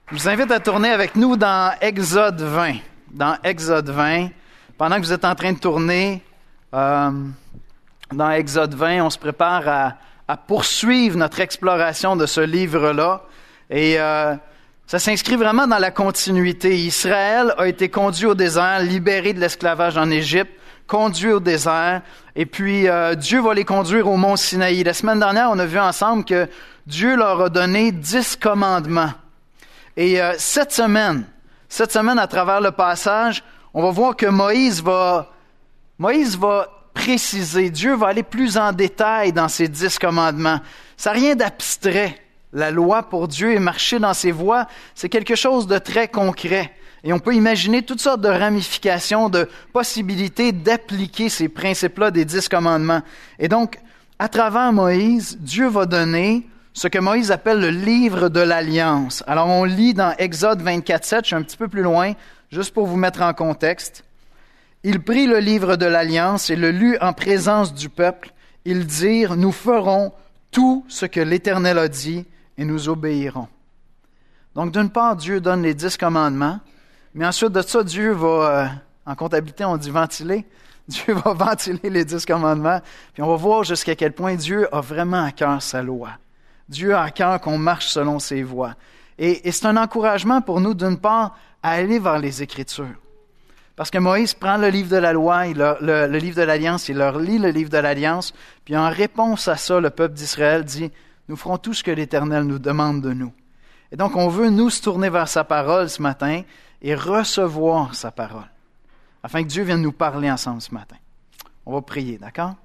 Je vous invite à tourner avec nous dans Exode 20. Dans Exode 20, pendant que vous êtes en train de tourner dans Exode 20, on se prépare à poursuivre notre exploration de ce livre-là. Et ça s'inscrit vraiment dans la continuité. Israël a été conduit au désert, libéré de l'esclavage en Égypte, conduit au désert, et puis Dieu va les conduire au mont Sinaï. La semaine dernière, on a vu ensemble que Dieu leur a donné 10 commandements. Et cette semaine, à travers le passage, on va voir que Moïse va préciser, Dieu va aller plus en détail dans ces 10 commandements. Ça n'a rien d'abstrait. La loi pour Dieu et marcher dans ses voies, c'est quelque chose de très concret. Et on peut imaginer toutes sortes de ramifications, de possibilités d'appliquer ces principes-là des 10 commandements. Et donc, à travers Moïse, Dieu va donner ce que Moïse appelle le livre de l'Alliance. Alors, on lit dans Exode 24:7, je suis un petit peu plus loin, juste pour vous mettre en contexte. Il prit le livre de l'Alliance et le lut en présence du peuple. Ils dirent, nous ferons tout ce que l'Éternel a dit et nous obéirons. Donc, d'une part, Dieu donne les 10 commandements, mais ensuite de ça, Dieu va, en comptabilité, on dit ventiler. Dieu va ventiler les 10 commandements, puis on va voir jusqu'à quel point Dieu a vraiment à cœur sa loi. Dieu a à cœur qu'on marche selon ses voies. Et c'est un encouragement pour nous, d'une part, à aller vers les Écritures. Parce que Moïse prend le livre de la loi, le livre de l'Alliance, il leur lit le livre de l'Alliance, puis en réponse à ça, le peuple d'Israël dit, nous ferons tout ce que l'Éternel nous demande de nous. Et donc, on veut, nous, se tourner vers sa parole ce matin et recevoir sa parole, afin que Dieu vienne nous parler ensemble ce matin. On va prier, d'accord?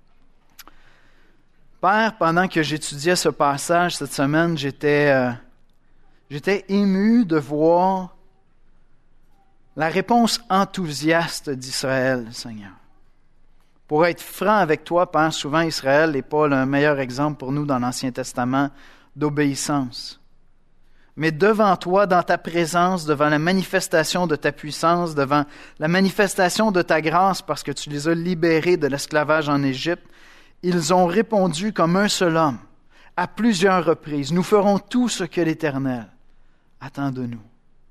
Père, pendant que j'étudiais ce passage cette semaine, j'étais ému de voir la réponse enthousiaste d'Israël, Seigneur. Pour être franc avec toi, Père, souvent Israël n'est pas le meilleur exemple pour nous dans l'Ancien Testament d'obéissance. Mais devant toi, dans ta présence, devant la manifestation de ta puissance, devant la manifestation de ta grâce, parce que tu les as libérés de l'esclavage en Égypte, ils ont répondu comme un seul homme, à plusieurs reprises. Nous ferons tout ce que l'Éternel attend de nous.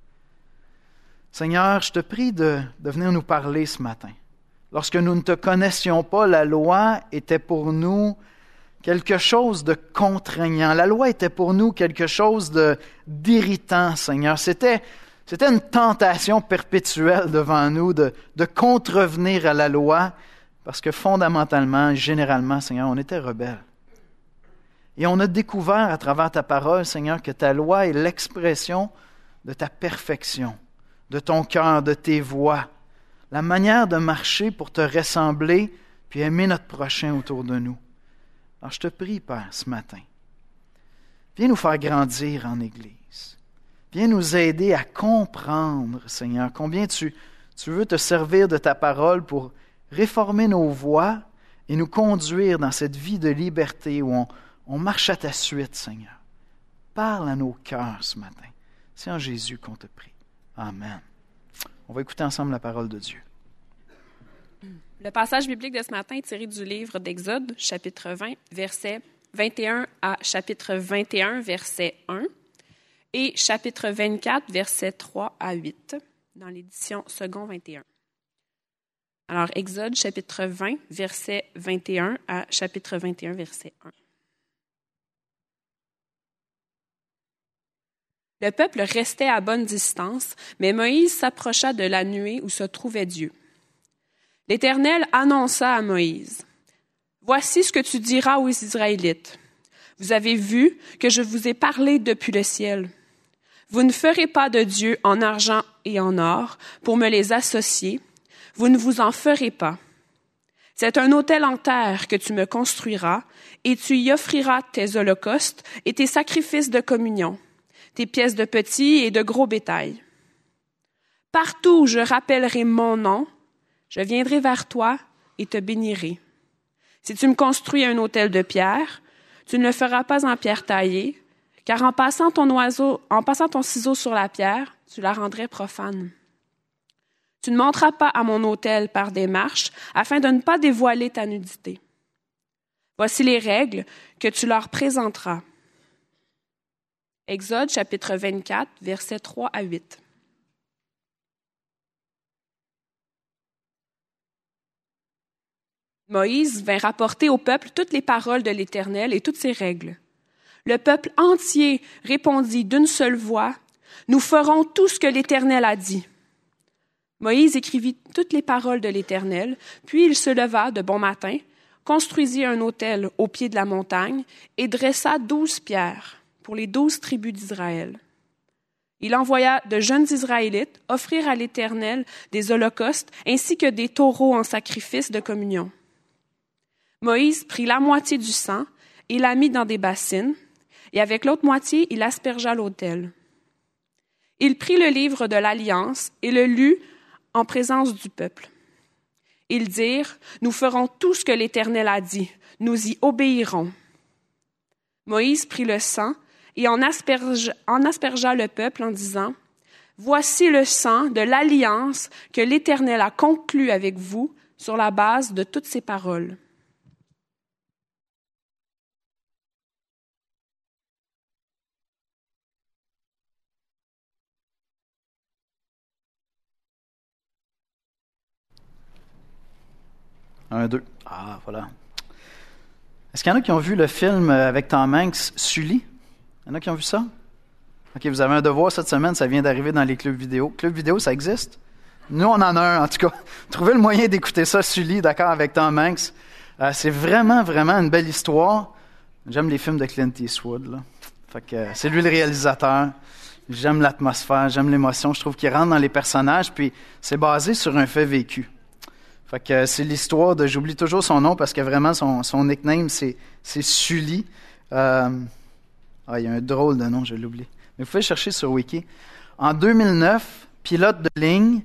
Seigneur, je te prie de venir nous parler ce matin. Lorsque nous ne te connaissions pas, la loi était pour nous quelque chose de contraignant. La loi était pour nous quelque chose d'irritant, Seigneur. C'était une tentation perpétuelle devant nous de contrevenir à la loi, parce que fondamentalement, généralement, Seigneur, on était rebelles. Et on a découvert à travers ta parole, Seigneur, que ta loi est l'expression de ta perfection, de ton cœur, de tes voies, la manière de marcher pour te ressembler puis aimer notre prochain autour de nous. Alors, je te prie, Père, ce matin, viens nous faire grandir en Église. Viens nous aider à comprendre, Seigneur, combien tu veux te servir de ta parole pour réformer nos voies et nous conduire dans cette vie de liberté où on marche à ta suite, Seigneur. Parle à nos cœurs ce matin. C'est en Jésus qu'on te prie. Amen. On va écouter ensemble la parole de Dieu. Le passage biblique de ce matin est tiré du livre d'Exode, chapitre 20, versets 21 à chapitre 21, verset 1, et chapitre 24, versets 3 à 8, dans l'édition second 21. Alors, Exode, chapitre 20, verset 21 à chapitre 21, verset 1. Le peuple restait à bonne distance, mais Moïse s'approcha de la nuée où se trouvait Dieu. L'Éternel annonça à Moïse, « Voici ce que tu diras aux Israélites. Vous avez vu que je vous ai parlé depuis le ciel. Vous ne ferez pas de dieu en argent et en or pour me les associer. Vous ne vous en ferez pas. C'est un autel en terre que tu me construiras, et tu y offriras tes holocaustes et tes sacrifices de communion, tes pièces de petit et de gros bétail. Partout où je rappellerai mon nom, je viendrai vers toi et te bénirai. Si tu me construis un autel de pierre, tu ne le feras pas en pierre taillée, car en passant ton ciseau sur la pierre, tu la rendrais profane. Tu ne monteras pas à mon autel par des marches, afin de ne pas dévoiler ta nudité. Voici les règles que tu leur présenteras. Exode chapitre 24, versets 3 à 8. Moïse vint rapporter au peuple toutes les paroles de l'Éternel et toutes ses règles. Le peuple entier répondit d'une seule voix, « Nous ferons tout ce que l'Éternel a dit. » Moïse écrivit toutes les paroles de l'Éternel, puis il se leva de bon matin, construisit un autel au pied de la montagne et dressa 12 pierres pour les 12 tribus d'Israël. Il envoya de jeunes Israélites offrir à l'Éternel des holocaustes ainsi que des taureaux en sacrifice de communion. Moïse prit la moitié du sang et la mit dans des bassines, et avec l'autre moitié, il aspergea l'autel. Il prit le livre de l'Alliance et le lut en présence du peuple. Ils dirent, « Nous ferons tout ce que l'Éternel a dit, nous y obéirons. » Moïse prit le sang et en aspergea le peuple en disant, « Voici le sang de l'Alliance que l'Éternel a conclue avec vous sur la base de toutes ces paroles. » Un, deux. Ah, voilà. Est-ce qu'il y en a qui ont vu le film avec Tom Hanks, Sully? Il y en a qui ont vu ça? OK, vous avez un devoir cette semaine, ça vient d'arriver dans les clubs vidéo. Club vidéo, ça existe? Nous, on en a un, en tout cas. Trouvez le moyen d'écouter ça, Sully, d'accord, avec Tom Hanks. C'est vraiment, vraiment une belle histoire. J'aime les films de Clint Eastwood, là. Fait que c'est lui le réalisateur. J'aime l'atmosphère, j'aime l'émotion. Je trouve qu'il rentre dans les personnages, puis c'est basé sur un fait vécu. Fait que c'est l'histoire de, j'oublie toujours son nom parce que vraiment son nickname c'est Sully. Il y a un drôle de nom, je l'oublie. Mais vous pouvez chercher sur Wiki. En 2009, pilote de ligne,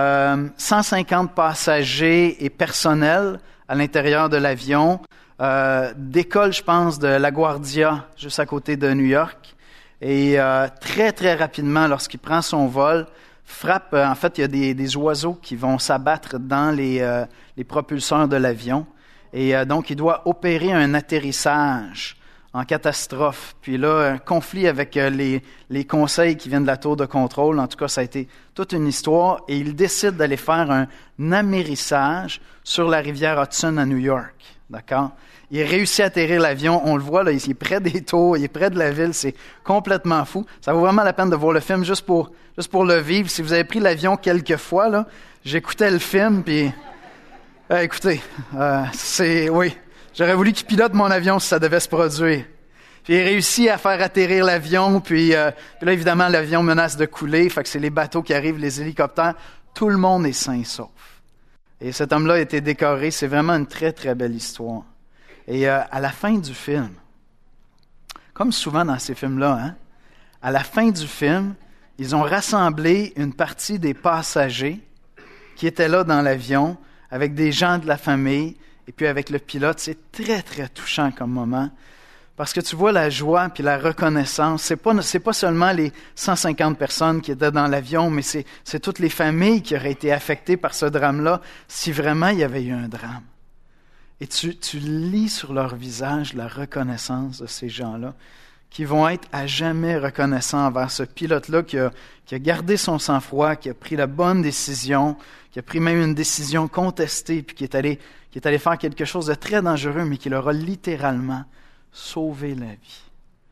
150 passagers et personnel à l'intérieur de l'avion, décolle, je pense, de LaGuardia, juste à côté de New York. Et très, très rapidement, lorsqu'il prend son vol, frappe, en fait, il y a des oiseaux qui vont s'abattre dans les propulseurs de l'avion. Et donc, il doit opérer un atterrissage en catastrophe. Puis là, un conflit avec les conseils qui viennent de la tour de contrôle. En tout cas, ça a été toute une histoire. Et il décide d'aller faire un amérissage sur la rivière Hudson à New York. D'accord? Il réussit à atterrir l'avion. On le voit, là, il est près des tours, il est près de la ville. C'est complètement fou. Ça vaut vraiment la peine de voir le film juste pour le vivre. Si vous avez pris l'avion quelques fois, là, j'écoutais le film, puis écoutez, oui, j'aurais voulu qu'il pilote mon avion si ça devait se produire. Puis il réussit à faire atterrir l'avion, puis là, évidemment, l'avion menace de couler, fait que c'est les bateaux qui arrivent, les hélicoptères. Tout le monde est sain et sauf. Et cet homme-là a été décoré. C'est vraiment une très, très belle histoire. Et à la fin du film, comme souvent dans ces films-là, hein, à la fin du film, ils ont rassemblé une partie des passagers qui étaient là dans l'avion, avec des gens de la famille, et puis avec le pilote. C'est très, très touchant comme moment, parce que tu vois la joie puis la reconnaissance. C'est pas seulement les 150 personnes qui étaient dans l'avion, mais c'est toutes les familles qui auraient été affectées par ce drame-là, si vraiment il y avait eu un drame. Et tu lis sur leur visage la reconnaissance de ces gens-là, qui vont être à jamais reconnaissants envers ce pilote-là qui a gardé son sang-froid, qui a pris la bonne décision, qui a pris même une décision contestée, puis qui est allé faire quelque chose de très dangereux, mais qui leur a littéralement sauvé la vie.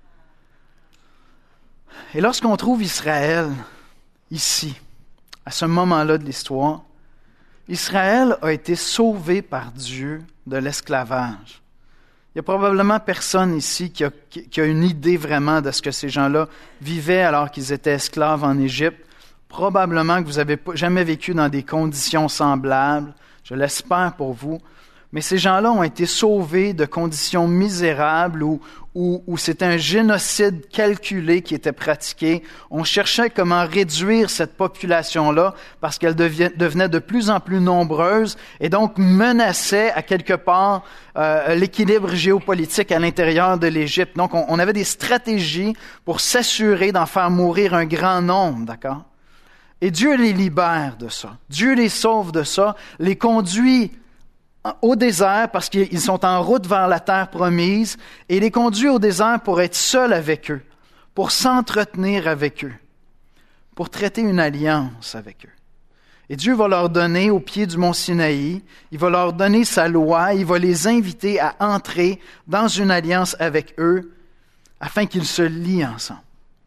Et lorsqu'on trouve Israël ici, à ce moment-là de l'histoire, Israël a été sauvé par Dieu de l'esclavage. Il y a probablement personne ici qui a une idée vraiment de ce que ces gens-là vivaient alors qu'ils étaient esclaves en Égypte. Probablement que vous n'avez jamais vécu dans des conditions semblables. Je l'espère pour vous. Mais ces gens-là ont été sauvés de conditions misérables où c'était un génocide calculé qui était pratiqué. On cherchait comment réduire cette population-là parce qu'elle devenait de plus en plus nombreuse et donc menaçait à quelque part l'équilibre géopolitique à l'intérieur de l'Égypte. Donc on avait des stratégies pour s'assurer d'en faire mourir un grand nombre, d'accord? Et Dieu les libère de ça. Dieu les sauve de ça, les conduit au désert parce qu'ils sont en route vers la terre promise et les conduit au désert pour être seuls avec eux, pour s'entretenir avec eux, pour traiter une alliance avec eux. Et Dieu va leur donner au pied du mont Sinaï, il va leur donner sa loi, il va les inviter à entrer dans une alliance avec eux afin qu'ils se lient ensemble.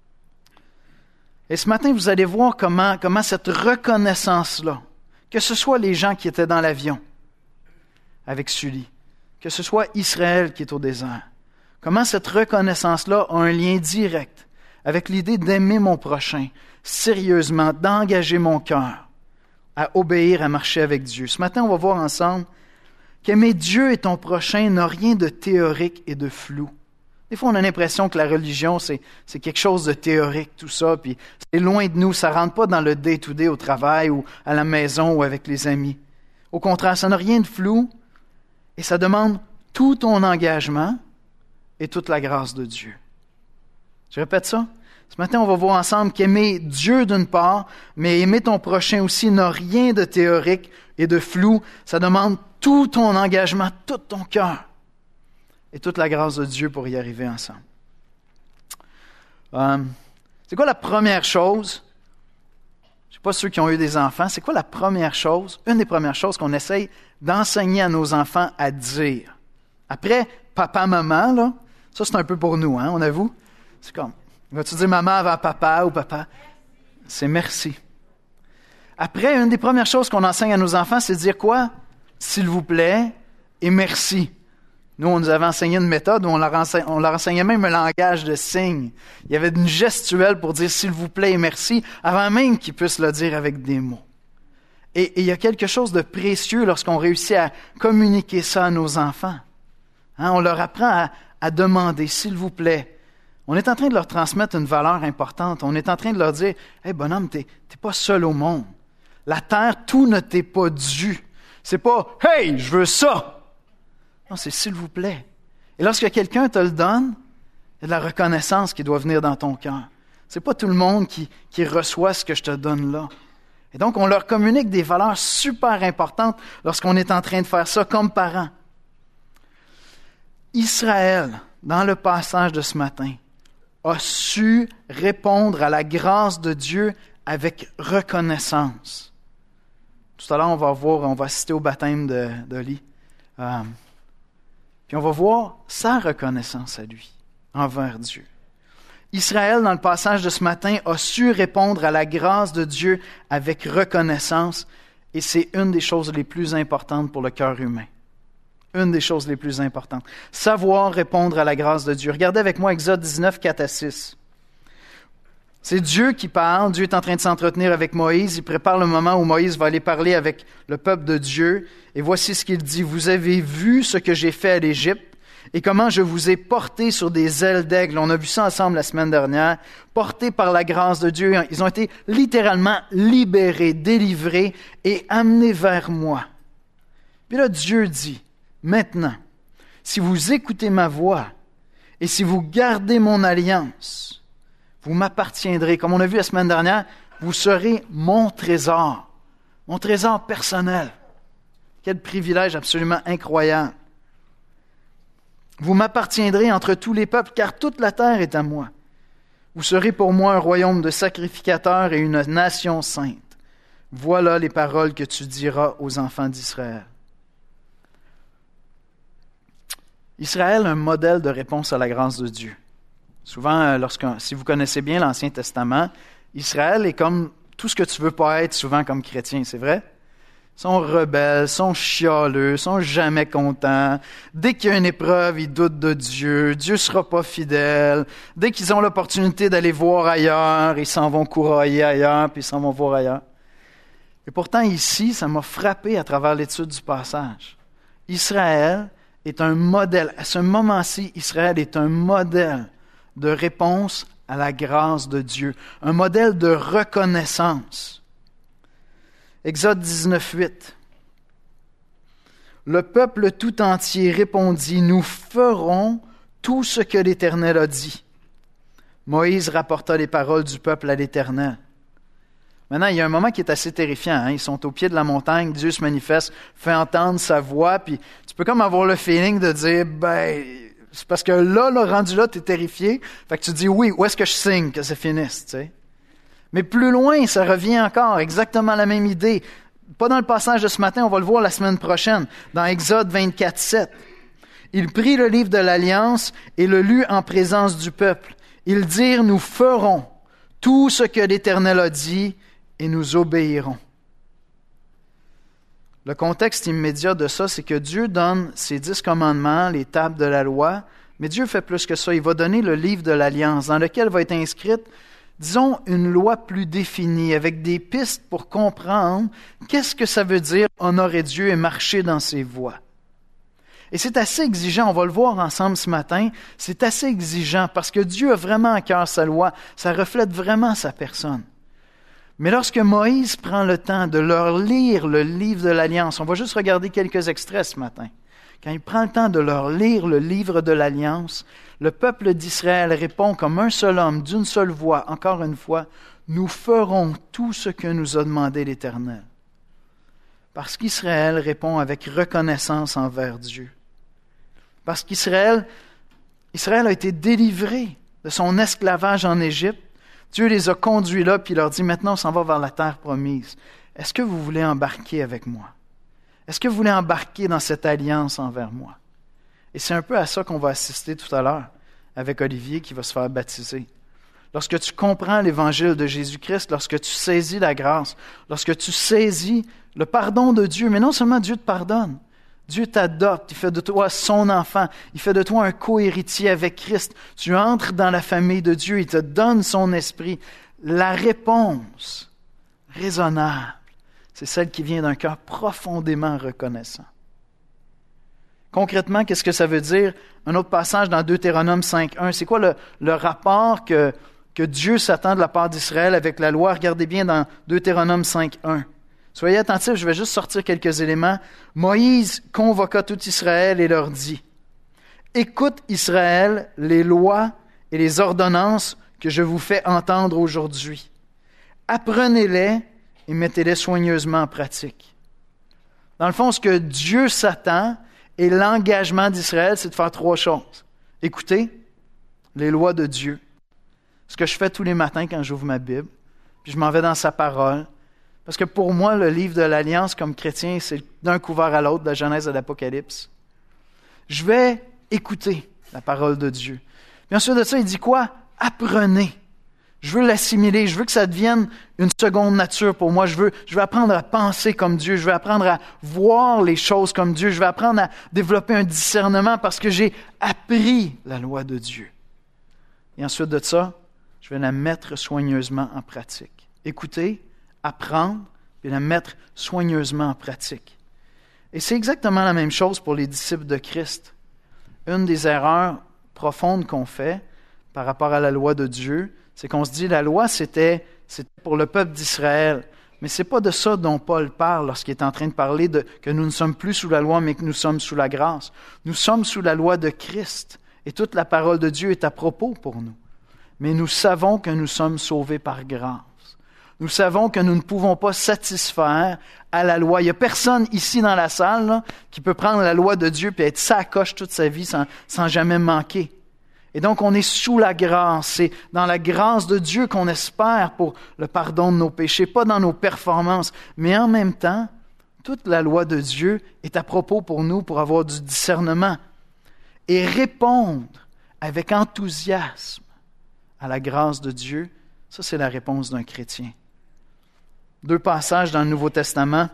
Et ce matin, vous allez voir comment cette reconnaissance-là, que ce soit les gens qui étaient dans l'avion avec Sully, que ce soit Israël qui est au désert, comment cette reconnaissance-là a un lien direct avec l'idée d'aimer mon prochain sérieusement, d'engager mon cœur à obéir, à marcher avec Dieu. Ce matin, on va voir ensemble qu'aimer Dieu et ton prochain n'a rien de théorique et de flou. Des fois, on a l'impression que la religion, c'est quelque chose de théorique, tout ça, puis c'est loin de nous, ça ne rentre pas dans le day-to-day au travail ou à la maison ou avec les amis. Au contraire, ça n'a rien de flou et ça demande tout ton engagement et toute la grâce de Dieu. Je répète ça. Ce matin, on va voir ensemble qu'aimer Dieu d'une part, mais aimer ton prochain aussi n'a rien de théorique et de flou. Ça demande tout ton engagement, tout ton cœur et toute la grâce de Dieu pour y arriver ensemble. C'est quoi la première chose? Je ne sais pas ceux qui ont eu des enfants. C'est quoi la première chose, une des premières choses qu'on essaye d'enseigner à nos enfants à dire? Après, papa, maman, là, ça c'est un peu pour nous, hein, on avoue. C'est comme, vas-tu dire maman avant papa ou papa? C'est merci. Après, une des premières choses qu'on enseigne à nos enfants, c'est de dire quoi? S'il vous plaît et merci. Nous, on nous avait enseigné une méthode où on leur enseignait même un langage de signes. Il y avait une gestuelle pour dire s'il vous plaît et merci, avant même qu'ils puissent le dire avec des mots. Et il y a quelque chose de précieux lorsqu'on réussit à communiquer ça à nos enfants. Hein, on leur apprend à demander s'il vous plaît. On est en train de leur transmettre une valeur importante. On est en train de leur dire « Hey bonhomme, t'es pas seul au monde. La terre, tout ne t'est pas dû. C'est pas « Hey, je veux ça! » Non, c'est « S'il vous plaît ». Et lorsque quelqu'un te le donne, il y a de la reconnaissance qui doit venir dans ton cœur. C'est pas tout le monde qui reçoit ce que je te donne là. Et donc, on leur communique des valeurs super importantes lorsqu'on est en train de faire ça comme parents. Israël, dans le passage de ce matin, a su répondre à la grâce de Dieu avec reconnaissance. Tout à l'heure, on va assister au baptême d'Oli. Puis on va voir sa reconnaissance à lui, envers Dieu. Israël, dans le passage de ce matin, a su répondre à la grâce de Dieu avec reconnaissance, et c'est une des choses les plus importantes pour le cœur humain. Une des choses les plus importantes. Savoir répondre à la grâce de Dieu. Regardez avec moi Exode 19, 4 à 6. C'est Dieu qui parle. Dieu est en train de s'entretenir avec Moïse. Il prépare le moment où Moïse va aller parler avec le peuple de Dieu. Et voici ce qu'il dit. « Vous avez vu ce que j'ai fait à l'Égypte et comment je vous ai porté sur des ailes d'aigle. » On a vu ça ensemble la semaine dernière. Portés par la grâce de Dieu. Ils ont été littéralement libérés, délivrés et amenés vers moi. Puis là, Dieu dit, « Maintenant, si vous écoutez ma voix et si vous gardez mon alliance, vous m'appartiendrez. » Comme on a vu la semaine dernière, vous serez mon trésor personnel. Quel privilège absolument incroyable. Vous m'appartiendrez entre tous les peuples, car toute la terre est à moi. Vous serez pour moi un royaume de sacrificateurs et une nation sainte. Voilà les paroles que tu diras aux enfants d'Israël. Israël, un modèle de réponse à la grâce de Dieu. Souvent, si vous connaissez bien l'Ancien Testament, Israël est comme tout ce que tu veux pas être souvent comme chrétien, c'est vrai? Ils sont rebelles, sont chialeux, sont jamais contents. Dès qu'il y a une épreuve, ils doutent de Dieu. Dieu sera pas fidèle. Dès qu'ils ont l'opportunité d'aller voir ailleurs, ils s'en vont courailler ailleurs, puis ils s'en vont voir ailleurs. Et pourtant, ici, ça m'a frappé à travers l'étude du passage. Israël est un modèle. À ce moment-ci, Israël est un modèle de réponse à la grâce de Dieu. Un modèle de reconnaissance. Exode 19, 8. Le peuple tout entier répondit, « Nous ferons tout ce que l'Éternel a dit. » Moïse rapporta les paroles du peuple à l'Éternel. Maintenant, il y a un moment qui est assez terrifiant. Hein? Ils sont au pied de la montagne, Dieu se manifeste, fait entendre sa voix, puis tu peux comme avoir le feeling de dire, C'est parce que là, rendu là, tu es terrifié. Fait que tu dis oui, où est-ce que je signe que ça finisse, tu sais? Mais plus loin, ça revient encore, exactement la même idée. Pas dans le passage de ce matin, on va le voir la semaine prochaine, dans Exode 24, 7. Il prit le livre de l'Alliance et le lut en présence du peuple. Ils dirent, nous ferons tout ce que l'Éternel a dit et nous obéirons. Le contexte immédiat de ça, c'est que Dieu donne ses 10 commandements, les tables de la loi, mais Dieu fait plus que ça. Il va donner le livre de l'Alliance, dans lequel va être inscrite, disons, une loi plus définie, avec des pistes pour comprendre qu'est-ce que ça veut dire honorer Dieu et marcher dans ses voies. Et c'est assez exigeant, on va le voir ensemble ce matin, c'est assez exigeant parce que Dieu a vraiment à cœur sa loi, ça reflète vraiment sa personne. Mais lorsque Moïse prend le temps de leur lire le livre de l'Alliance, on va juste regarder quelques extraits ce matin. Quand il prend le temps de leur lire le livre de l'Alliance, le peuple d'Israël répond comme un seul homme, d'une seule voix, encore une fois, « Nous ferons tout ce que nous a demandé l'Éternel. » Parce qu'Israël répond avec reconnaissance envers Dieu. Parce qu'Israël a été délivré de son esclavage en Égypte. Dieu les a conduits là, puis il leur dit, maintenant on s'en va vers la terre promise. Est-ce que vous voulez embarquer avec moi? Est-ce que vous voulez embarquer dans cette alliance envers moi? Et c'est un peu à ça qu'on va assister tout à l'heure avec Olivier qui va se faire baptiser. Lorsque tu comprends l'évangile de Jésus-Christ, lorsque tu saisis la grâce, lorsque tu saisis le pardon de Dieu, mais non seulement Dieu te pardonne, Dieu t'adopte, il fait de toi son enfant, il fait de toi un co-héritier avec Christ. Tu entres dans la famille de Dieu, il te donne son esprit. La réponse raisonnable, c'est celle qui vient d'un cœur profondément reconnaissant. Concrètement, qu'est-ce que ça veut dire? Un autre passage dans Deutéronome 5.1, c'est quoi le rapport que Dieu s'attend de la part d'Israël avec la loi? Regardez bien dans Deutéronome 5.1. Soyez attentifs, je vais juste sortir quelques éléments. Moïse convoqua tout Israël et leur dit, « Écoute Israël, les lois et les ordonnances que je vous fais entendre aujourd'hui. Apprenez-les et mettez-les soigneusement en pratique. » Dans le fond, ce que Dieu s'attend et l'engagement d'Israël, c'est de faire 3 choses. Écoutez les lois de Dieu. Ce que je fais tous les matins quand j'ouvre ma Bible, puis je m'en vais dans sa parole. Parce que pour moi, le livre de l'Alliance, comme chrétien, c'est d'un couvert à l'autre, de la Genèse à l'Apocalypse. Je vais écouter la parole de Dieu. Puis ensuite de ça, il dit quoi? Apprenez. Je veux l'assimiler. Je veux que ça devienne une seconde nature pour moi. Je veux apprendre à penser comme Dieu. Je veux apprendre à voir les choses comme Dieu. Je veux apprendre à développer un discernement parce que j'ai appris la loi de Dieu. Et ensuite de ça, je vais la mettre soigneusement en pratique. Écoutez, apprendre et la mettre soigneusement en pratique. Et c'est exactement la même chose pour les disciples de Christ. Une des erreurs profondes qu'on fait par rapport à la loi de Dieu, c'est qu'on se dit la loi, c'était pour le peuple d'Israël. Mais ce n'est pas de ça dont Paul parle lorsqu'il est en train de parler que nous ne sommes plus sous la loi, mais que nous sommes sous la grâce. Nous sommes sous la loi de Christ. Et toute la parole de Dieu est à propos pour nous. Mais nous savons que nous sommes sauvés par grâce. Nous savons que nous ne pouvons pas satisfaire à la loi. Il n'y a personne ici dans la salle là, qui peut prendre la loi de Dieu et être sacoche toute sa vie sans jamais manquer. Et donc, on est sous la grâce. C'est dans la grâce de Dieu qu'on espère pour le pardon de nos péchés, pas dans nos performances. Mais en même temps, toute la loi de Dieu est à propos pour nous pour avoir du discernement et répondre avec enthousiasme à la grâce de Dieu. Ça, c'est la réponse d'un chrétien. 2 passages dans le Nouveau Testament.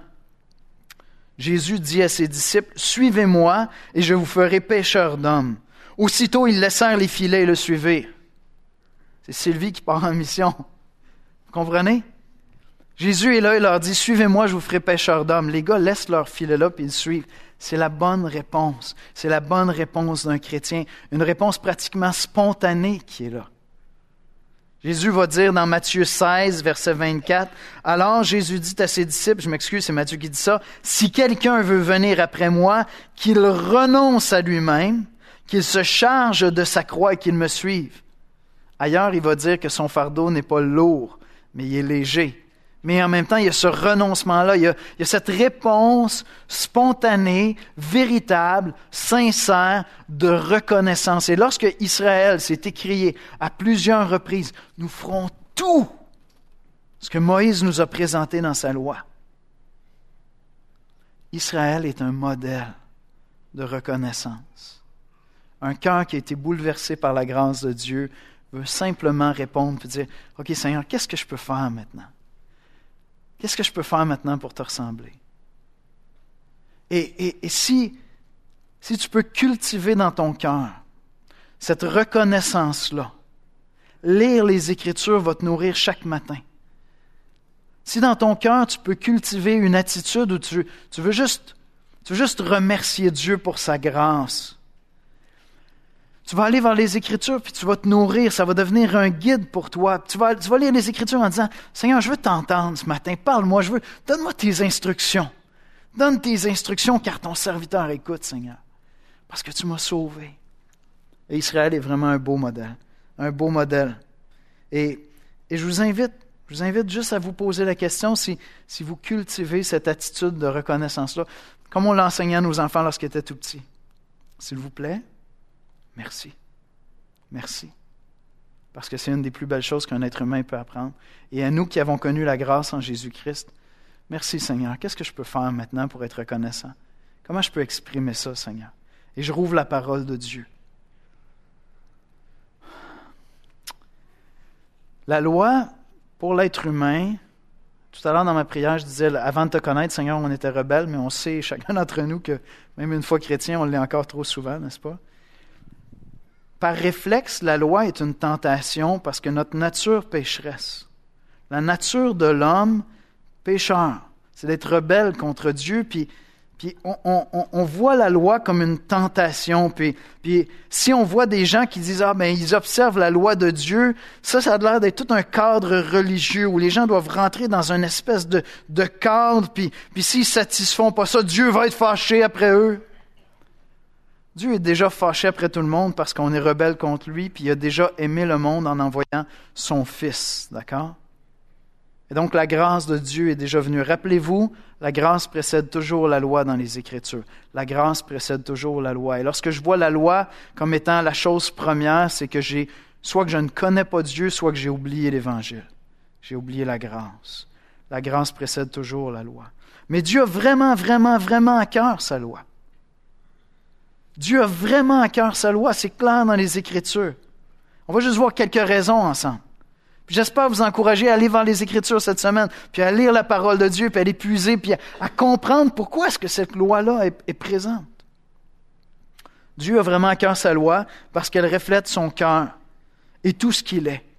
Jésus dit à ses disciples, « Suivez-moi et je vous ferai pêcheurs d'hommes. » Aussitôt, ils laissèrent les filets et le suivirent. C'est Sylvie qui part en mission. Vous comprenez? Jésus est là, il leur dit, « Suivez-moi, je vous ferai pêcheurs d'hommes. » Les gars laissent leurs filets là puis ils suivent. C'est la bonne réponse. C'est la bonne réponse d'un chrétien. Une réponse pratiquement spontanée qui est là. Jésus va dire dans Matthieu 16, verset 24, « Alors Jésus dit à ses disciples, je m'excuse, c'est Matthieu qui dit ça, « Si quelqu'un veut venir après moi, qu'il renonce à lui-même, qu'il se charge de sa croix et qu'il me suive. » Ailleurs, il va dire que son fardeau n'est pas lourd, mais il est léger. Mais en même temps, il y a ce renoncement-là, il y a cette réponse spontanée, véritable, sincère de reconnaissance. Et lorsque Israël s'est écrié à plusieurs reprises, nous ferons tout ce que Moïse nous a présenté dans sa loi. Israël est un modèle de reconnaissance. Un cœur qui a été bouleversé par la grâce de Dieu veut simplement répondre et dire, « OK Seigneur, qu'est-ce que je peux faire maintenant? Qu'est-ce que je peux faire maintenant pour te ressembler? » Et si tu peux cultiver dans ton cœur cette reconnaissance-là, lire les Écritures va te nourrir chaque matin. Si dans ton cœur, tu peux cultiver une attitude où tu veux juste remercier Dieu pour sa grâce, tu vas aller vers les Écritures puis tu vas te nourrir, ça va devenir un guide pour toi. Tu vas lire les Écritures en disant, « Seigneur, je veux t'entendre ce matin, parle-moi, donne-moi tes instructions. Donne tes instructions car ton serviteur écoute, Seigneur, parce que tu m'as sauvé. » Et Israël est vraiment un beau modèle. Et je vous invite juste à vous poser la question si vous cultivez cette attitude de reconnaissance-là, comme on l'enseignait à nos enfants lorsqu'ils étaient tout petits. S'il vous plaît, merci. Merci. Parce que c'est une des plus belles choses qu'un être humain peut apprendre. Et à nous qui avons connu la grâce en Jésus-Christ, merci Seigneur. Qu'est-ce que je peux faire maintenant pour être reconnaissant? Comment je peux exprimer ça, Seigneur? Et je rouvre la parole de Dieu. La loi, pour l'être humain, tout à l'heure dans ma prière, je disais, avant de te connaître, Seigneur, on était rebelles, mais on sait, chacun d'entre nous, que même une fois chrétien, on l'est encore trop souvent, n'est-ce pas? Par réflexe, la loi est une tentation parce que notre nature pécheresse. La nature de l'homme pécheur, c'est d'être rebelle contre Dieu, puis on voit la loi comme une tentation. Puis si on voit des gens qui disent ils observent la loi de Dieu, ça a l'air d'être tout un cadre religieux où les gens doivent rentrer dans une espèce de cadre, puis s'ils ne satisfont pas ça, Dieu va être fâché après eux. Dieu est déjà fâché après tout le monde parce qu'on est rebelle contre lui, puis il a déjà aimé le monde en envoyant son Fils, d'accord? Et donc la grâce de Dieu est déjà venue. Rappelez-vous, la grâce précède toujours la loi dans les Écritures. La grâce précède toujours la loi. Et lorsque je vois la loi comme étant la chose première, c'est que soit que je ne connais pas Dieu, soit que j'ai oublié l'Évangile. J'ai oublié la grâce. La grâce précède toujours la loi. Mais Dieu a vraiment, vraiment, vraiment à cœur sa loi. Dieu a vraiment à cœur sa loi. C'est clair dans les Écritures. On va juste voir quelques raisons ensemble. Puis j'espère vous encourager à aller vers les Écritures cette semaine, puis à lire la parole de Dieu, puis à l'épuiser, puis à comprendre pourquoi est-ce que cette loi-là est présente. Dieu a vraiment à cœur sa loi parce qu'elle reflète son cœur et tout ce qu'il est.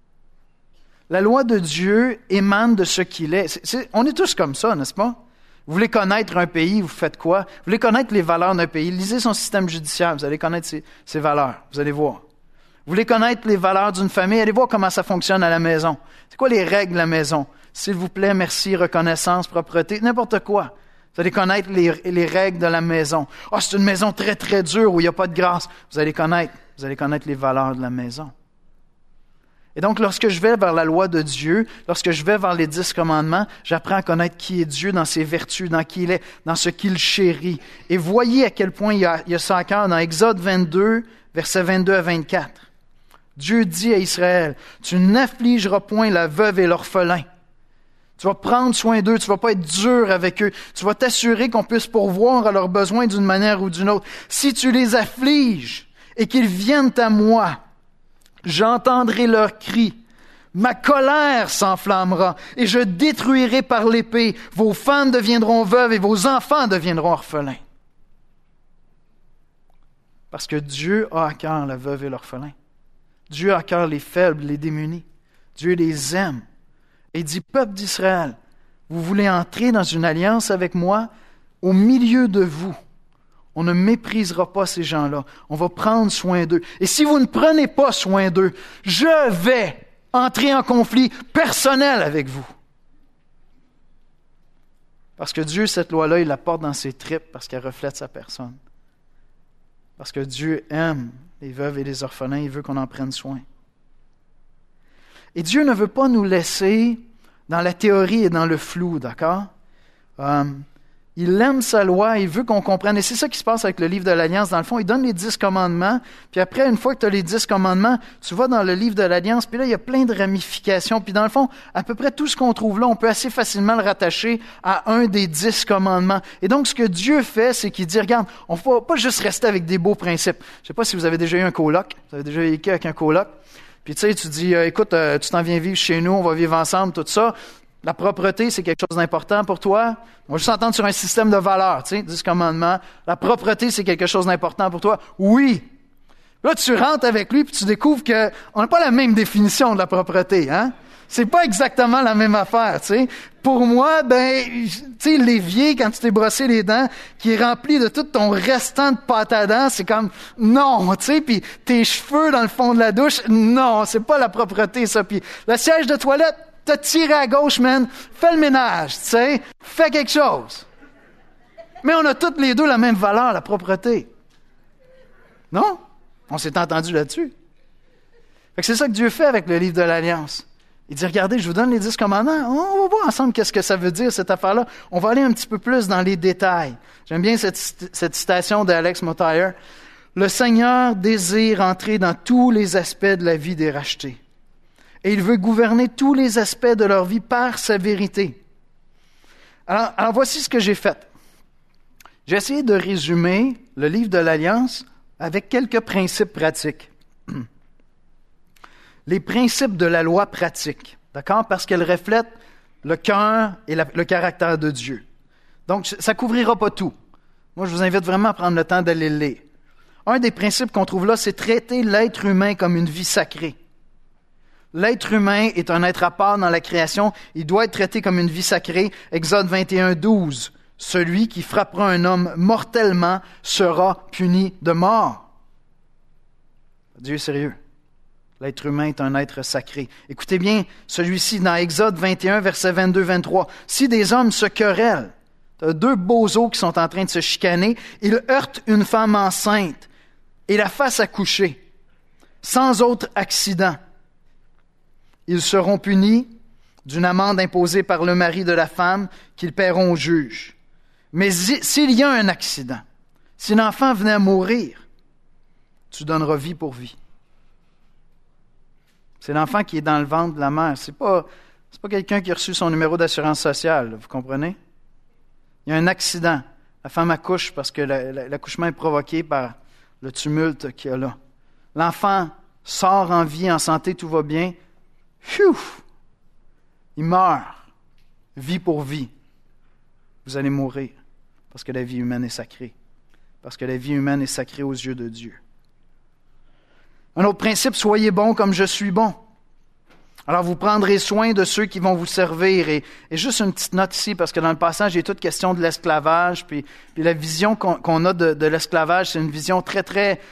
La loi de Dieu émane de ce qu'il est. On est tous comme ça, n'est-ce pas? Vous voulez connaître un pays, vous faites quoi? Vous voulez connaître les valeurs d'un pays, lisez son système judiciaire, vous allez connaître ses valeurs, vous allez voir. Vous voulez connaître les valeurs d'une famille, allez voir comment ça fonctionne à la maison. C'est quoi les règles de la maison? S'il vous plaît, merci, reconnaissance, propreté, n'importe quoi. Vous allez connaître les règles de la maison. C'est une maison très, très dure où il n'y a pas de grâce. Vous allez connaître les valeurs de la maison. Et donc, lorsque je vais vers la loi de Dieu, lorsque je vais vers les 10 commandements, j'apprends à connaître qui est Dieu dans ses vertus, dans qui il est, dans ce qu'il chérit. Et voyez à quel point il y a ça à cœur dans Exode 22, versets 22 à 24. Dieu dit à Israël, « Tu n'affligeras point la veuve et l'orphelin. » Tu vas prendre soin d'eux, tu ne vas pas être dur avec eux. Tu vas t'assurer qu'on puisse pourvoir à leurs besoins d'une manière ou d'une autre. Si tu les affliges et qu'ils viennent à moi, j'entendrai leurs cris. Ma colère s'enflammera et je détruirai par l'épée. Vos femmes deviendront veuves et vos enfants deviendront orphelins. Parce que Dieu a à cœur la veuve et l'orphelin. Dieu a à cœur les faibles, les démunis. Dieu les aime. Et il dit, peuple d'Israël, vous voulez entrer dans une alliance avec moi au milieu de vous. On ne méprisera pas ces gens-là. On va prendre soin d'eux. Et si vous ne prenez pas soin d'eux, je vais entrer en conflit personnel avec vous. Parce que Dieu, cette loi-là, il la porte dans ses tripes parce qu'elle reflète sa personne. Parce que Dieu aime les veuves et les orphelins, il veut qu'on en prenne soin. Et Dieu ne veut pas nous laisser dans la théorie et dans le flou, d'accord? Il aime sa loi, il veut qu'on comprenne. Et c'est ça qui se passe avec le livre de l'Alliance. Dans le fond, il donne les 10 commandements. Puis après, une fois que tu as les 10 commandements, tu vas dans le livre de l'Alliance. Puis là, il y a plein de ramifications. Puis dans le fond, à peu près tout ce qu'on trouve là, on peut assez facilement le rattacher à un des 10 commandements. Et donc, ce que Dieu fait, c'est qu'il dit, regarde, on ne va pas juste rester avec des beaux principes. Je ne sais pas si vous avez déjà eu un coloc. Vous avez déjà vécu avec un coloc. Puis tu sais, tu dis, écoute, tu t'en viens vivre chez nous, on va vivre ensemble, tout ça. La propreté, c'est quelque chose d'important pour toi. On va juste s'entendre sur un système de valeurs, tu sais, 10 commandements. La propreté, c'est quelque chose d'important pour toi. Oui. Là, tu rentres avec lui puis tu découvres que on n'a pas la même définition de la propreté, hein? C'est pas exactement la même affaire, tu sais. Pour moi, tu sais, l'évier, quand tu t'es brossé les dents, qui est rempli de tout ton restant de pâte à dents, c'est comme, non, tu sais, puis tes cheveux dans le fond de la douche, non, c'est pas la propreté, ça. Puis le siège de toilette, t'as tiré à gauche, man. Fais le ménage, tu sais. Fais quelque chose. Mais on a toutes les deux la même valeur, la propreté. Non? On s'est entendu là-dessus. Fait que c'est ça que Dieu fait avec le livre de l'Alliance. Il dit, regardez, je vous donne les 10 commandements. On va voir ensemble qu'est-ce que ça veut dire, cette affaire-là. On va aller un petit peu plus dans les détails. J'aime bien cette citation d'Alex Motyer. Le Seigneur désire entrer dans tous les aspects de la vie des rachetés. Et il veut gouverner tous les aspects de leur vie par sa vérité. Alors voici ce que j'ai fait. J'ai essayé de résumer le livre de l'Alliance avec quelques principes pratiques. Les principes de la loi pratique, d'accord? Parce qu'elles reflètent le cœur et le caractère de Dieu. Donc, ça ne couvrira pas tout. Moi, je vous invite vraiment à prendre le temps d'aller le lire. Un des principes qu'on trouve là, c'est traiter l'être humain comme une vie sacrée. L'être humain est un être à part dans la création. Il doit être traité comme une vie sacrée. Exode 21, 12. Celui qui frappera un homme mortellement sera puni de mort. Dieu est sérieux. L'être humain est un être sacré. Écoutez bien celui-ci dans Exode 21, versets 22-23. Si des hommes se querellent, tu as 2 bozos qui sont en train de se chicaner, ils heurtent une femme enceinte et la fassent accoucher, sans autre accident. Ils seront punis d'une amende imposée par le mari de la femme qu'ils paieront au juge. Mais s'il y a un accident, si l'enfant venait à mourir, tu donneras vie pour vie. C'est l'enfant qui est dans le ventre de la mère. C'est pas quelqu'un qui a reçu son numéro d'assurance sociale, vous comprenez? Il y a un accident. La femme accouche parce que l'accouchement est provoqué par le tumulte qu'il y a là. L'enfant sort en vie, en santé, tout va bien. Phew! Il meurt. Vie pour vie. Vous allez mourir parce que la vie humaine est sacrée. Parce que la vie humaine est sacrée aux yeux de Dieu. Un autre principe, soyez bons comme je suis bon. Alors vous prendrez soin de ceux qui vont vous servir. Et juste une petite note ici, parce que dans le passage, il est toute question de l'esclavage. Puis la vision qu'on a de l'esclavage, c'est une vision très, très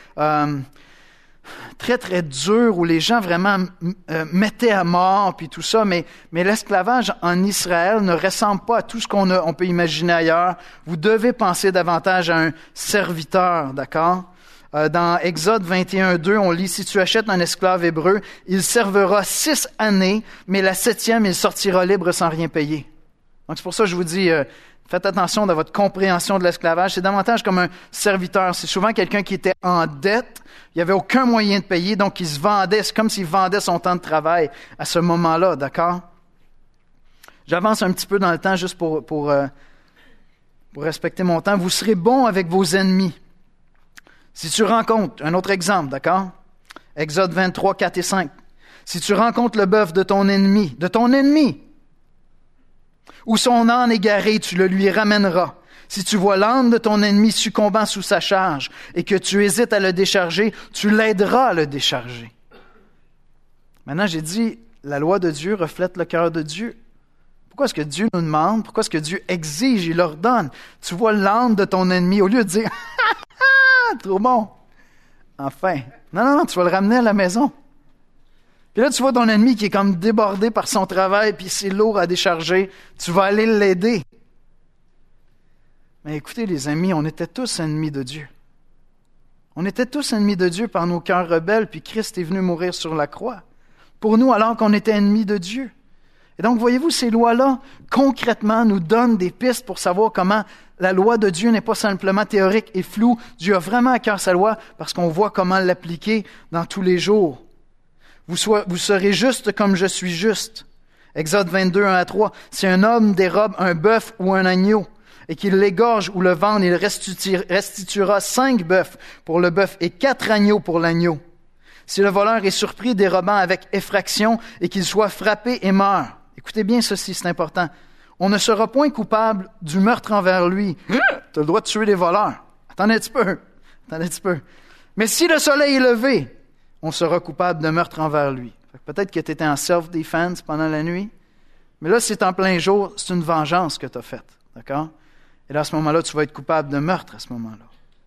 dure, où les gens vraiment mettaient à mort, puis tout ça. Mais l'esclavage en Israël ne ressemble pas à tout ce qu'on peut imaginer ailleurs. Vous devez penser davantage à un serviteur, d'accord? Dans Exode 21, 2, on lit, si tu achètes un esclave hébreu, il servira 6 années, mais la 7e, il sortira libre sans rien payer. Donc c'est pour ça que je vous dis, faites attention dans votre compréhension de l'esclavage. C'est davantage comme un serviteur. C'est souvent quelqu'un qui était en dette, il n'y avait aucun moyen de payer, donc il se vendait. C'est comme s'il vendait son temps de travail à ce moment-là, d'accord? J'avance un petit peu dans le temps juste pour respecter mon temps. Vous serez bons avec vos ennemis. Si tu rencontres, un autre exemple, d'accord? Exode 23, 4 et 5. Si tu rencontres le bœuf de ton ennemi, ou son âne égaré, tu le lui ramèneras. Si tu vois l'âne de ton ennemi succombant sous sa charge et que tu hésites à le décharger, tu l'aideras à le décharger. Maintenant, j'ai dit, la loi de Dieu reflète le cœur de Dieu. Pourquoi est-ce que Dieu nous demande? Pourquoi est-ce que Dieu exige, il ordonne? Tu vois l'âne de ton ennemi, au lieu de dire « trop bon! » Enfin. Non, tu vas le ramener à la maison. Puis là, tu vois ton ennemi qui est comme débordé par son travail, puis c'est lourd à décharger. Tu vas aller l'aider. Mais écoutez, les amis, on était tous ennemis de Dieu. On était tous ennemis de Dieu par nos cœurs rebelles, puis Christ est venu mourir sur la croix. Pour nous, alors qu'on était ennemis de Dieu. Et donc, voyez-vous, ces lois-là, concrètement, nous donnent des pistes pour savoir comment la loi de Dieu n'est pas simplement théorique et floue. Dieu a vraiment à cœur sa loi parce qu'on voit comment l'appliquer dans tous les jours. Vous serez juste comme je suis juste. Exode 22, 1-3. Si un homme dérobe un bœuf ou un agneau et qu'il l'égorge ou le vende, il restituera 5 bœufs pour le bœuf et 4 agneaux pour l'agneau. Si le voleur est surpris dérobant avec effraction et qu'il soit frappé et meurt. Écoutez bien ceci, c'est important. On ne sera point coupable du meurtre envers lui. Tu as le droit de tuer les voleurs. Attendez un petit peu. Mais si le soleil est levé, on sera coupable de meurtre envers lui. Peut-être que tu étais en self-defense pendant la nuit, mais là, c'est en plein jour, c'est une vengeance que tu as faite. D'accord? Et là, à ce moment-là, tu vas être coupable de meurtre à ce moment-là.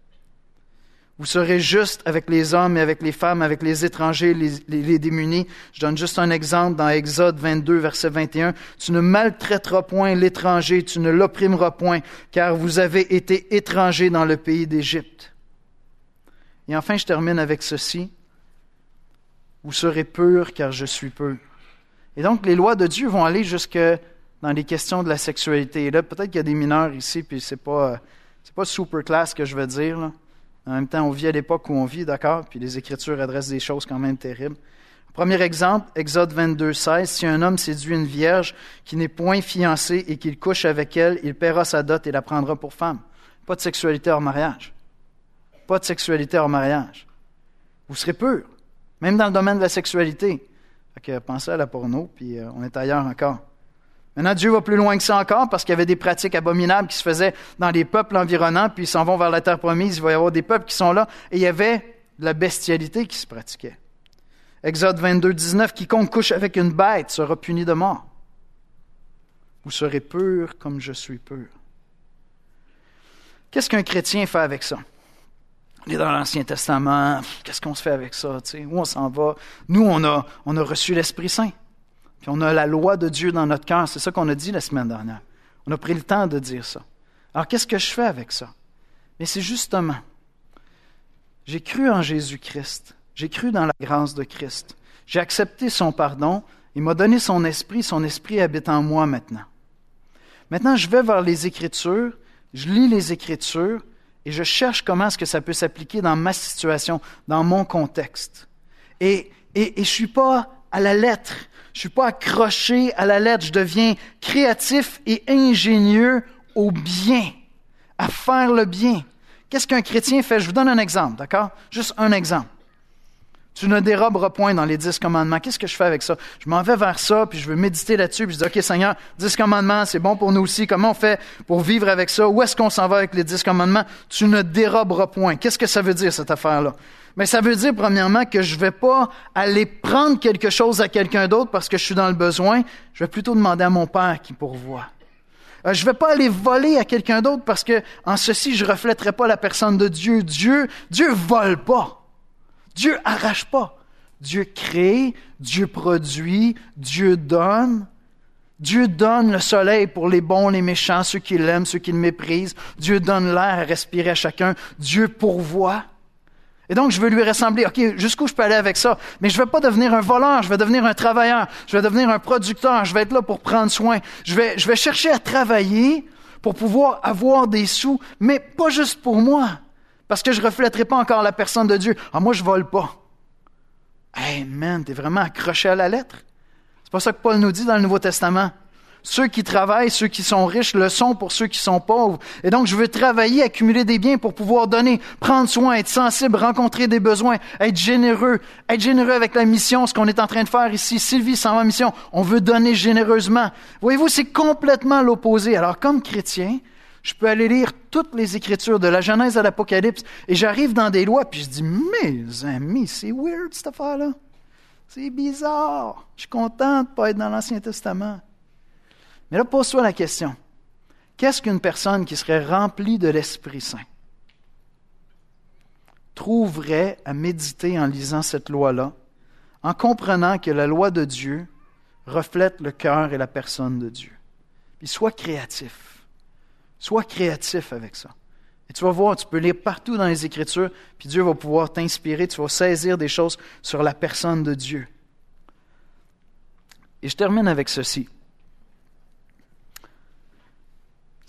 Vous serez juste avec les hommes et avec les femmes, avec les étrangers, les démunis. Je donne juste un exemple dans Exode 22, verset 21. Tu ne maltraiteras point l'étranger, tu ne l'opprimeras point, car vous avez été étrangers dans le pays d'Égypte. Et enfin, je termine avec ceci. Vous serez purs, car je suis pur. Et donc, les lois de Dieu vont aller jusque dans les questions de la sexualité. Et là, peut-être qu'il y a des mineurs ici, puis c'est pas super classe que je veux dire, là. En même temps, on vit à l'époque où on vit, d'accord? Puis les Écritures adressent des choses quand même terribles. Premier exemple, Exode 22, 16. Si un homme séduit une vierge qui n'est point fiancée et qu'il couche avec elle, il paiera sa dot et la prendra pour femme. Pas de sexualité hors mariage. Pas de sexualité hors mariage. Vous serez purs, même dans le domaine de la sexualité. Fait que pensez à la porno, puis on est ailleurs encore. Maintenant, Dieu va plus loin que ça encore parce qu'il y avait des pratiques abominables qui se faisaient dans les peuples environnants, puis ils s'en vont vers la terre promise. Il va y avoir des peuples qui sont là, et il y avait de la bestialité qui se pratiquait. Exode 22, 19. Quiconque couche avec une bête sera puni de mort. Vous serez purs comme je suis pur. Qu'est-ce qu'un chrétien fait avec ça? On est dans l'Ancien Testament. Qu'est-ce qu'on se fait avec ça? Où on s'en va? Nous, on a reçu l'Esprit Saint. Puis on a la loi de Dieu dans notre cœur. C'est ça qu'on a dit la semaine dernière. On a pris le temps de dire ça. Alors, qu'est-ce que je fais avec ça? Mais c'est justement, j'ai cru en Jésus-Christ. J'ai cru dans la grâce de Christ. J'ai accepté son pardon. Il m'a donné son esprit. Son esprit habite en moi maintenant. Maintenant, je vais vers les Écritures. Je lis les Écritures et je cherche comment est-ce que ça peut s'appliquer dans ma situation, dans mon contexte. Et je suis pas à la lettre. Je suis pas accroché à la lettre. Je deviens créatif et ingénieux au bien, à faire le bien. Qu'est-ce qu'un chrétien fait? Je vous donne un exemple, d'accord? Juste un exemple. Tu ne déroberas point dans les 10 commandements. Qu'est-ce que je fais avec ça? Je m'en vais vers ça, puis je veux méditer là-dessus, puis je dis, OK, Seigneur, 10 commandements, c'est bon pour nous aussi. Comment on fait pour vivre avec ça? Où est-ce qu'on s'en va avec les 10 commandements? Tu ne déroberas point. Qu'est-ce que ça veut dire, cette affaire-là? Mais ça veut dire, premièrement, que je vais pas aller prendre quelque chose à quelqu'un d'autre parce que je suis dans le besoin. Je vais plutôt demander à mon Père qui pourvoit. Je vais pas aller voler à quelqu'un d'autre parce que, en ceci, je reflèterai pas la personne de Dieu. Dieu vole pas. Dieu arrache pas. Dieu crée, Dieu produit, Dieu donne. Dieu donne le soleil pour les bons, les méchants, ceux qui l'aiment, ceux qui le méprisent. Dieu donne l'air à respirer à chacun. Dieu pourvoit. Et donc, je veux lui ressembler. OK, jusqu'où je peux aller avec ça? Mais je ne vais pas devenir un voleur, je vais devenir un travailleur, je vais devenir un producteur, je vais être là pour prendre soin. Je vais chercher à travailler pour pouvoir avoir des sous, mais pas juste pour moi. Parce que je ne reflèterai pas encore la personne de Dieu. Ah, moi, je ne vole pas. Hey, man, t'es vraiment accroché à la lettre? C'est pas ça que Paul nous dit dans le Nouveau Testament. Ceux qui travaillent, ceux qui sont riches, le sont pour ceux qui sont pauvres. Et donc, je veux travailler, accumuler des biens pour pouvoir donner, prendre soin, être sensible, rencontrer des besoins, être généreux avec la mission, ce qu'on est en train de faire ici. Sylvie s'en va en mission. On veut donner généreusement. Voyez-vous, c'est complètement l'opposé. Alors, comme chrétien, je peux aller lire toutes les Écritures, de la Genèse à l'Apocalypse, et j'arrive dans des lois, puis je dis, mes amis, c'est weird cette affaire-là. C'est bizarre. Je suis content de ne pas être dans l'Ancien Testament. Mais là, pose-toi la question. Qu'est-ce qu'une personne qui serait remplie de l'Esprit Saint trouverait à méditer en lisant cette loi-là, en comprenant que la loi de Dieu reflète le cœur et la personne de Dieu? Puis sois créatif. Sois créatif avec ça. Et tu vas voir, tu peux lire partout dans les Écritures, puis Dieu va pouvoir t'inspirer, tu vas saisir des choses sur la personne de Dieu. Et je termine avec ceci.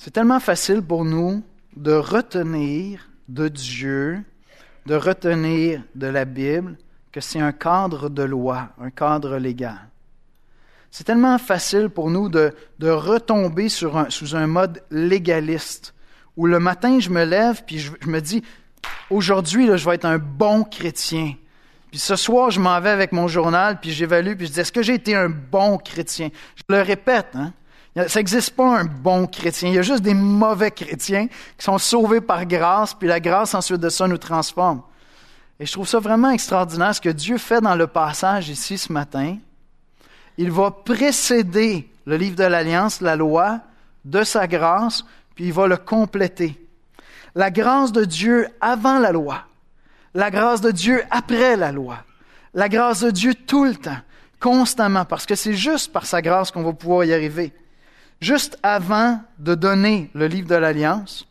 C'est tellement facile pour nous de retenir de Dieu, de retenir de la Bible, que c'est un cadre de loi, un cadre légal. C'est tellement facile pour nous de retomber sous un mode légaliste, où le matin, je me lève puis je me dis, aujourd'hui, là, je vais être un bon chrétien. Puis ce soir, je m'en vais avec mon journal, puis j'évalue, puis je dis, est-ce que j'ai été un bon chrétien? Je le répète, hein? Ça n'existe pas un bon chrétien. Il y a juste des mauvais chrétiens qui sont sauvés par grâce, puis la grâce, ensuite de ça, nous transforme. Et je trouve ça vraiment extraordinaire, ce que Dieu fait dans le passage ici ce matin. Il va précéder le livre de l'Alliance, la loi, de sa grâce, puis il va le compléter. La grâce de Dieu avant la loi. La grâce de Dieu après la loi. La grâce de Dieu tout le temps, constamment, parce que c'est juste par sa grâce qu'on va pouvoir y arriver. Juste avant de donner le livre de l'Alliance,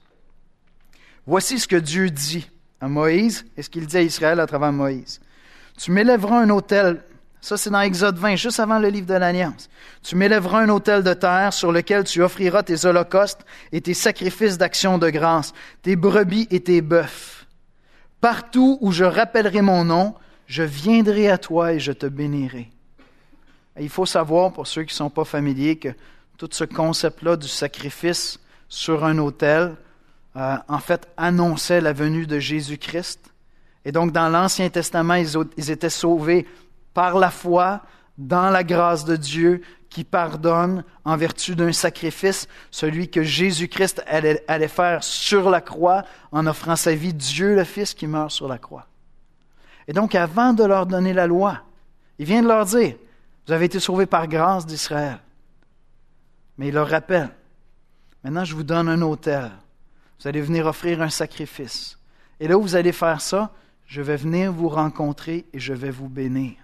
voici ce que Dieu dit à Moïse et ce qu'il dit à Israël à travers Moïse. Tu m'élèveras un autel, ça c'est dans Exode 20, juste avant le livre de l'Alliance. Tu m'élèveras un autel de terre sur lequel tu offriras tes holocaustes et tes sacrifices d'action de grâce, tes brebis et tes bœufs. Partout où je rappellerai mon nom, je viendrai à toi et je te bénirai. Et il faut savoir, pour ceux qui ne sont pas familiers, que tout ce concept-là du sacrifice sur un autel, en fait, annonçait la venue de Jésus-Christ. Et donc, dans l'Ancien Testament, ils étaient sauvés par la foi, dans la grâce de Dieu, qui pardonne en vertu d'un sacrifice, celui que Jésus-Christ allait faire sur la croix, en offrant sa vie, Dieu le Fils qui meurt sur la croix. Et donc, avant de leur donner la loi, il vient de leur dire, vous avez été sauvés par grâce d'Israël. Mais il leur rappelle, maintenant je vous donne un autel. Vous allez venir offrir un sacrifice. Et là où vous allez faire ça, je vais venir vous rencontrer et je vais vous bénir.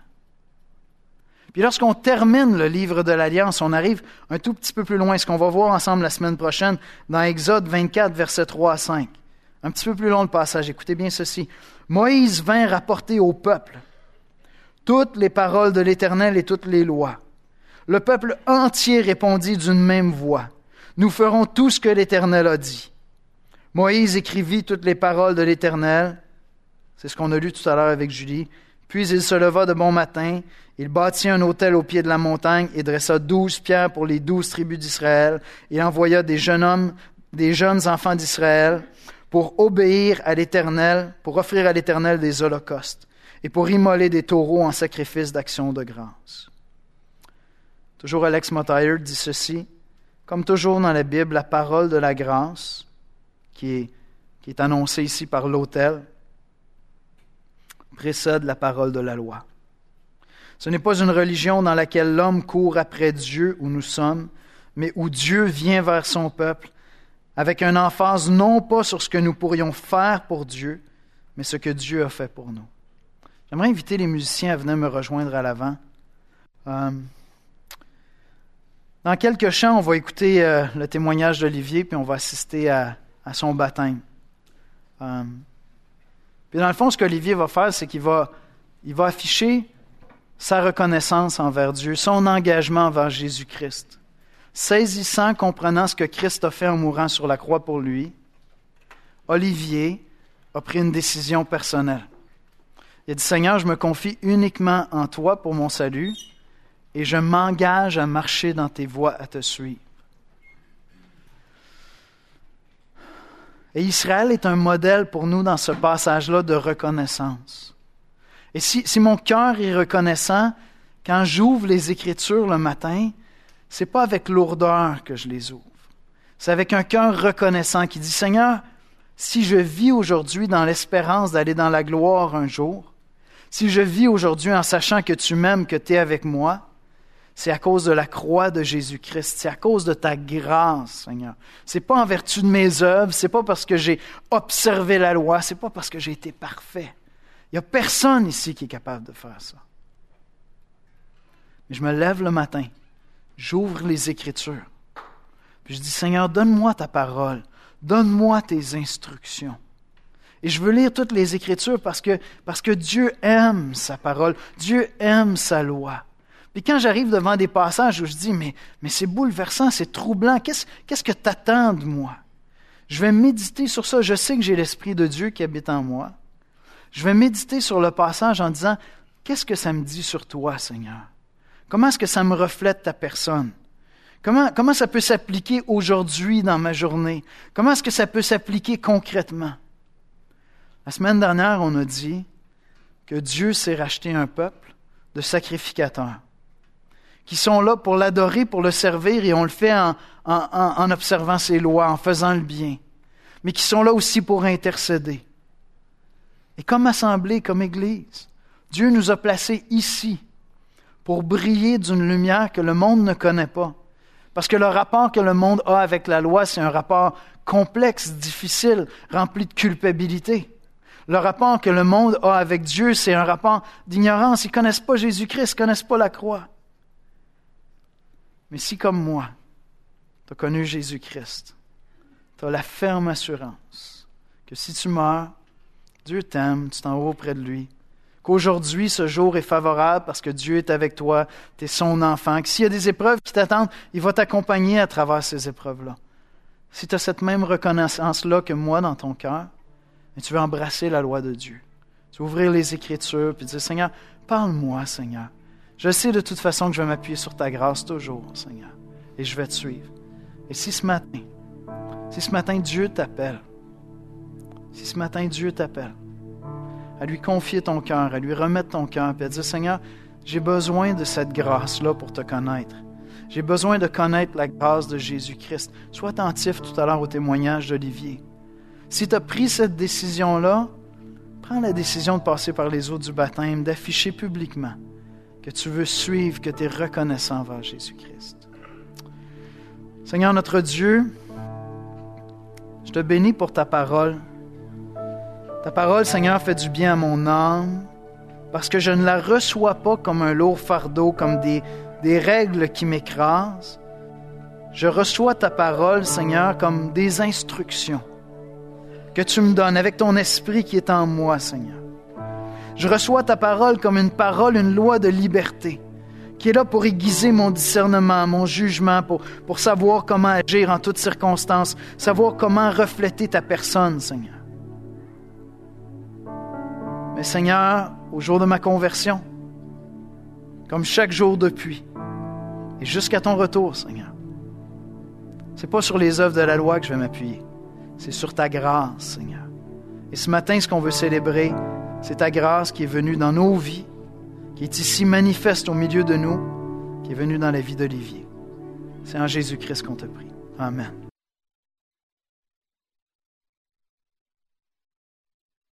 Puis lorsqu'on termine le livre de l'Alliance, on arrive un tout petit peu plus loin, ce qu'on va voir ensemble la semaine prochaine, dans Exode 24, versets 3 à 5. Un petit peu plus long le passage, écoutez bien ceci. Moïse vint rapporter au peuple toutes les paroles de l'Éternel et toutes les lois. Le peuple entier répondit d'une même voix. Nous ferons tout ce que l'Éternel a dit. Moïse écrivit toutes les paroles de l'Éternel. C'est ce qu'on a lu tout à l'heure avec Julie. Puis il se leva de bon matin. Il bâtit un autel au pied de la montagne et dressa 12 pierres pour les 12 tribus d'Israël. Il envoya des jeunes enfants d'Israël pour obéir à l'Éternel, pour offrir à l'Éternel des holocaustes et pour immoler des taureaux en sacrifice d'action de grâce. Toujours Alex Motyer dit ceci, comme toujours dans la Bible, la parole de la grâce, qui est annoncée ici par l'autel, précède la parole de la loi. Ce n'est pas une religion dans laquelle l'homme court après Dieu où nous sommes, mais où Dieu vient vers son peuple, avec une emphase non pas sur ce que nous pourrions faire pour Dieu, mais ce que Dieu a fait pour nous. J'aimerais inviter les musiciens à venir me rejoindre à l'avant. Dans quelques chants, on va écouter le témoignage d'Olivier, puis on va assister à son baptême. Puis dans le fond, ce qu'Olivier va faire, c'est qu'il va afficher sa reconnaissance envers Dieu, son engagement envers Jésus-Christ. Saisissant, comprenant ce que Christ a fait en mourant sur la croix pour lui, Olivier a pris une décision personnelle. Il a dit, Seigneur, je me confie uniquement en toi pour mon salut, et je m'engage à marcher dans tes voies, à te suivre. Et Israël est un modèle pour nous dans ce passage-là de reconnaissance. Et si mon cœur est reconnaissant, quand j'ouvre les Écritures le matin, c'est pas avec lourdeur que je les ouvre. C'est avec un cœur reconnaissant qui dit, Seigneur, si je vis aujourd'hui dans l'espérance d'aller dans la gloire un jour, si je vis aujourd'hui en sachant que tu m'aimes, que tu es avec moi, c'est à cause de la croix de Jésus-Christ. C'est à cause de ta grâce, Seigneur. C'est pas en vertu de mes œuvres. C'est pas parce que j'ai observé la loi. C'est pas parce que j'ai été parfait. Il n'y a personne ici qui est capable de faire ça. Mais je me lève le matin. J'ouvre les Écritures. Puis je dis, Seigneur, donne-moi ta parole. Donne-moi tes instructions. Et je veux lire toutes les Écritures parce que Dieu aime sa parole. Dieu aime sa loi. Puis quand j'arrive devant des passages où je dis, mais c'est bouleversant, c'est troublant, qu'est-ce que t'attends de moi? Je vais méditer sur ça. Je sais que j'ai l'Esprit de Dieu qui habite en moi. Je vais méditer sur le passage en disant, qu'est-ce que ça me dit sur toi, Seigneur? Comment est-ce que ça me reflète ta personne? Comment ça peut s'appliquer aujourd'hui dans ma journée? Comment est-ce que ça peut s'appliquer concrètement? La semaine dernière, on a dit que Dieu s'est racheté un peuple de sacrificateurs qui sont là pour l'adorer, pour le servir, et on le fait en observant ses lois, en faisant le bien, mais qui sont là aussi pour intercéder. Et comme assemblée, comme Église, Dieu nous a placés ici pour briller d'une lumière que le monde ne connaît pas. Parce que le rapport que le monde a avec la loi, c'est un rapport complexe, difficile, rempli de culpabilité. Le rapport que le monde a avec Dieu, c'est un rapport d'ignorance. Ils ne connaissent pas Jésus-Christ, ils ne connaissent pas la croix. Mais si, comme moi, tu as connu Jésus-Christ, tu as la ferme assurance que si tu meurs, Dieu t'aime, tu t'en vas auprès de lui, qu'aujourd'hui, ce jour est favorable parce que Dieu est avec toi, tu es son enfant, que s'il y a des épreuves qui t'attendent, il va t'accompagner à travers ces épreuves-là. Si tu as cette même reconnaissance-là que moi dans ton cœur, tu veux embrasser la loi de Dieu. Tu veux ouvrir les Écritures et dire, Seigneur, parle-moi, Seigneur. Je sais de toute façon que je vais m'appuyer sur ta grâce toujours, Seigneur, et je vais te suivre. Et si ce matin Dieu t'appelle, à lui confier ton cœur, à lui remettre ton cœur, puis à dire, Seigneur, j'ai besoin de cette grâce-là pour te connaître. J'ai besoin de connaître la grâce de Jésus-Christ. Sois attentif tout à l'heure au témoignage d'Olivier. Si tu as pris cette décision-là, prends la décision de passer par les eaux du baptême, d'afficher publiquement que tu veux suivre, que tu es reconnaissant envers Jésus-Christ. Seigneur notre Dieu, je te bénis pour ta parole. Ta parole, Seigneur, fait du bien à mon âme parce que je ne la reçois pas comme un lourd fardeau, comme des règles qui m'écrasent. Je reçois ta parole, Seigneur, comme des instructions que tu me donnes avec ton esprit qui est en moi, Seigneur. Je reçois ta parole comme une loi de liberté qui est là pour aiguiser mon discernement, mon jugement, pour savoir comment agir en toutes circonstances, savoir comment refléter ta personne, Seigneur. Mais Seigneur, au jour de ma conversion, comme chaque jour depuis, et jusqu'à ton retour, Seigneur, c'est pas sur les œuvres de la loi que je vais m'appuyer, c'est sur ta grâce, Seigneur. Et ce matin, ce qu'on veut célébrer, c'est ta grâce qui est venue dans nos vies, qui est ici manifeste au milieu de nous, qui est venue dans la vie d'Olivier. C'est en Jésus-Christ qu'on te prie. Amen.